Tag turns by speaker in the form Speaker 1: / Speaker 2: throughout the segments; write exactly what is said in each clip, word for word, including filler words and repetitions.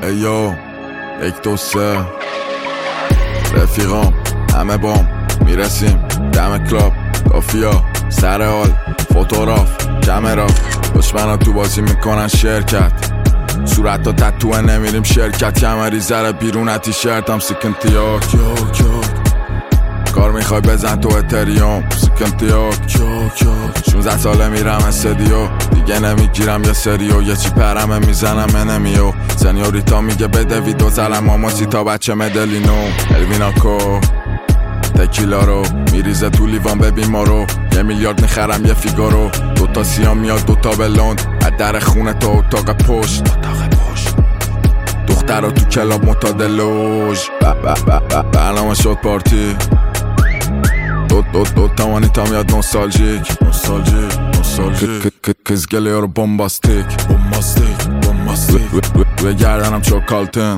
Speaker 1: ایو یک دو سه رفیقام همه بام میرسیم دم کلاب کافیا سر حال فوتوگراف کامرا دشمنا تو بازی میکنن شرکت صورت تا تتوه نمیریم شرکت کمری زره بیرون تیشرت هم سکنتیاک یاک یاک کار میخوای بزن تو اتریوم سکنتیاک یاک یاک شونزده ساله میرم استدیو دیگه نمیگیرم یه سریو یه چی پرمه میزنم انمیو سنیوریتا میگه بده ویدو زلم آماسی تا بچه مدلینو الویناکو تکیلا رو میریزه تو لیوان ببین ما رو یه میلیارد میخرم یه فیگارو دوتا سیام میاد دوتا بلوند از در خونه تا اتاق پشت اتاق پشت دختر رو تو کلاب متادلوژ برنامه شد پارتی دو دو دو تمانی تا میاد نوستالژیک نوستالژیک نوستالژیک کز گلیه رو بومباستیک بومباستیک بومباستیک روی گردنم چوکالتن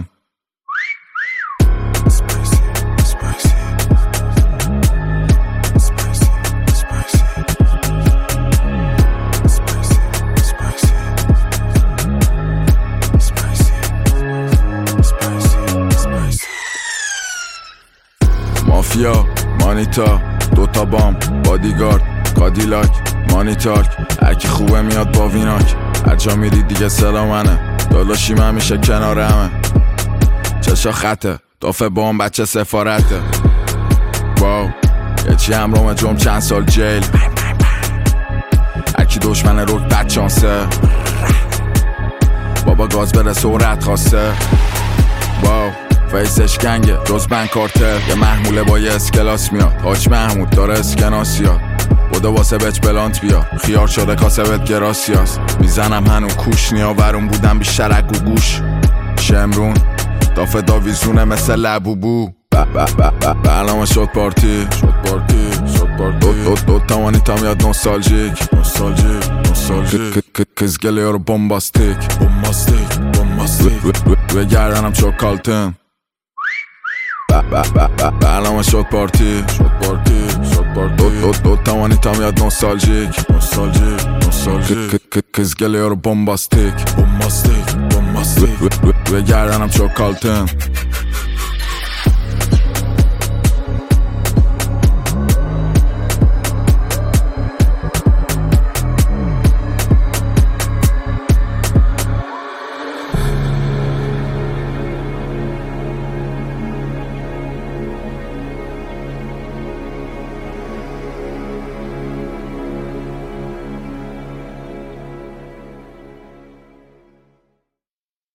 Speaker 1: مافیا مانیتا دوتا بام بادیگارد کادیلاک مانیتارک هرکی خوبه میاد با ویناک هر جا میری دیگه سلام منه داداشیم همیشه کنار همه چشا خطه دافه بام بچه سفارته واو یه چی همراه جم چند سال جیل هرکی دشمن روک بد چانسه بابا گاز بره سرعت خواسته واو فیسش گنگه جز بن کارتر یه محموله با یه اسکلاس میاد حاج محمود داره اسکناسیاد بوده واسه بچ بلانت بیا خیار شده کاسه بت گراسیاس میزنم هنو کوش نیاورون بودم بیشتر اگو گوش شمرون دافه داویزونه مثل لبوبو برنامه شد پارتی شد پارتی شد پارتی دو دو دو تمانی تا میاد نوستالژیک نوستالژیک نوستالژیک کز گلیه رو بومباستیک بومباستیک بومباستیک روی گردنم چوکالتن برنامه شد پارتی شد پارتی شد پارتی دو دو دو تمانی تا میاد نوستالژیک نوستالژیک نوستالژیک کز گلیه رو بومباستیک بومباستیک بومباستیک روی گردنم چوکالتن